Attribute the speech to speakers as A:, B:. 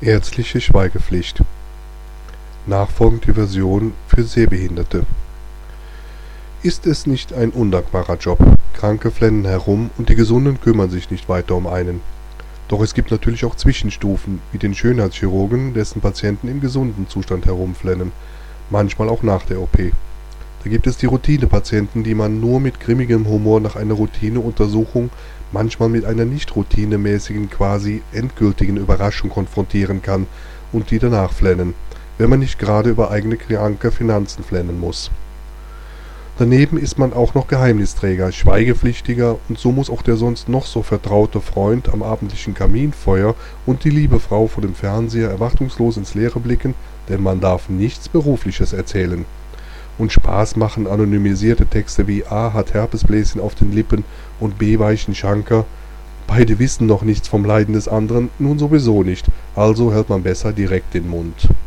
A: Ärztliche Schweigepflicht. Nachfolgende Version für Sehbehinderte. Ist es nicht ein undankbarer Job? Kranke flennen herum und die Gesunden kümmern sich nicht weiter um einen. Doch es gibt natürlich auch Zwischenstufen, wie den Schönheitschirurgen, dessen Patienten im gesunden Zustand herumflennen, manchmal auch nach der OP. Da gibt es die Routinepatienten, die man nur mit grimmigem Humor nach einer Routineuntersuchung, manchmal mit einer nicht routinemäßigen, quasi endgültigen Überraschung konfrontieren kann und die danach flennen, wenn man nicht gerade über eigene kranke Finanzen flennen muss. Daneben ist man auch noch Geheimnisträger, Schweigepflichtiger, und so muss auch der sonst noch so vertraute Freund am abendlichen Kaminfeuer und die liebe Frau vor dem Fernseher erwartungslos ins Leere blicken, denn man darf nichts Berufliches erzählen. Und Spaß machen anonymisierte Texte wie A hat Herpesbläschen auf den Lippen und B weichen Schanker. Beide wissen noch nichts vom Leiden des anderen, nun sowieso nicht, also hält man besser direkt den Mund.